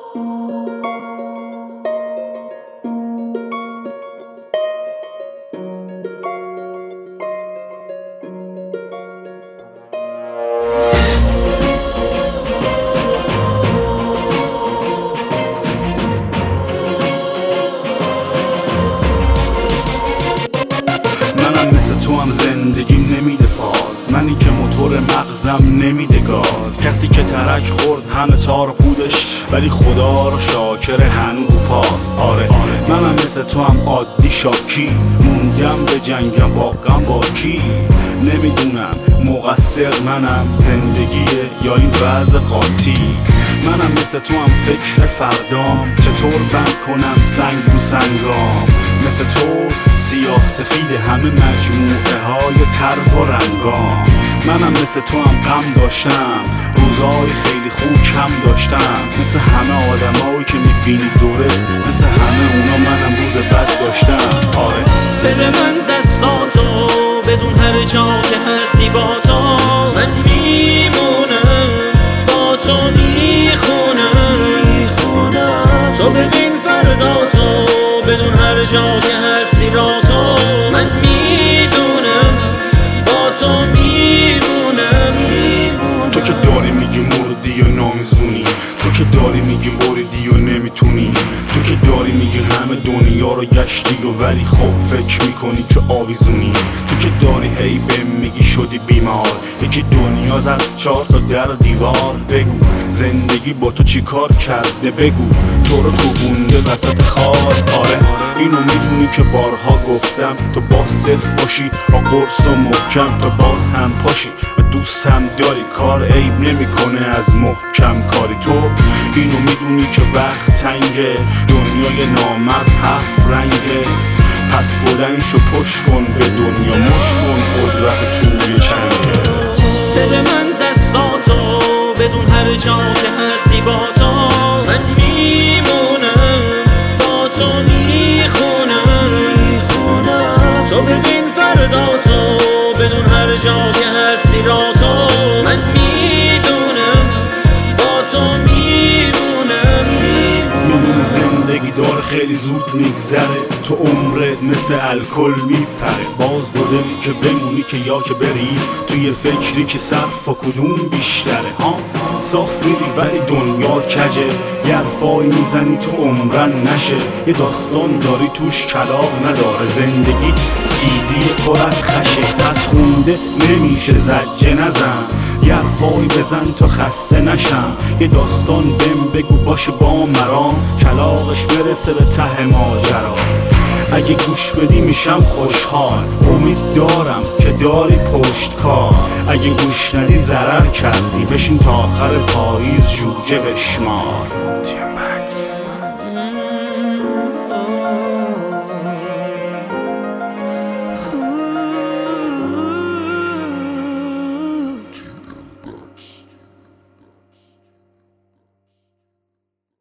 منم مثل تو هم زندگیم نمیده فاز، منی که موتور مغزم نمیده گاز، کسی که ترک خورد همه تار و پودش ولی خدا رو شاکر هنو رو پاس. آره منم مثل تو هم عادی شاکی، موندم به جنگم واقعا با کی. نمیدونم مقصر منم زندگیه یا این وضع قاطی. منم مثل تو هم فکر فردام، چطور بند کنم سنگ رو سنگام. مثل تو سیاه سفید همه مجموعه های طرح و رنگام. منم مثل تو هم غم داشتم، روزای خیلی خوب کم داشتم. مثل همه آدمایی که میبینی دورت، مثل همه اونا منم روز بد داشتم. آره بده من دستاتو بدون هر جا که هستی با تو من میمونم، با تو میخونم. تو ببین فرداتو بدون هر جا که هستی را تو من میدونم، با تو میمونم. تو که داری میگی مردی و نامیزونی، تو که داری میگی بریدی و نمیتونی، تو که داری میگی همه دنیا رو گشتی و ولی خب فکر میکنی که آویزونی. تو که داری هی بهم میگی شدی بیمار، یکی دنیا زد 4 تا در دیوار. بگو زندگی با تو چی کار کرده، بگو تو رو کوبونده وسط خار. آره اینو میدونی که بارها گفتم تو باز صفر باشی با قرص و محکم، تو باز هم پاشی و دوست هم داری، کار عیب نمیکنه از محکم کاری. تو اینو میدونی که وقت تنگه، دنیای نامرد 7 رنگه. پس بلندشو پشت کن به دنیا، مش کن قدرت توی چنگه. بده من دستاتو بدون هر جا که هستی با تو من میمونم، با تو میخونم. تو ببین فرداتو بدون هر جا که هستی را تو من میدونم، با تو میمونم. میدونه زندگی داره خیلی زود میگذره، تو عمرت مثل الکل میپره. باز با دلی که بمونی که یا که بری، توی فکری که صرف و کدوم بیشتره. ها صاف میری ولی دنیا کجه، یه حرفایی میزنی تو عمرن نشه. یه داستان داری توش کلاغ نداره، زندگیت سیدی پر از خشه. پس خونده نمیشه زجه نزن، یه حرفایی بزن تا خسته نشم. یه داستان بهم بگو باشه با مرام، کلاغش برسه به ته ماجرا. اگه گوش بدی میشم خوشحال، امید دارم که داری پشت کار. اگه گوش ندی ضرر کردی، بشین تا آخر پاییز جوجه بشمار.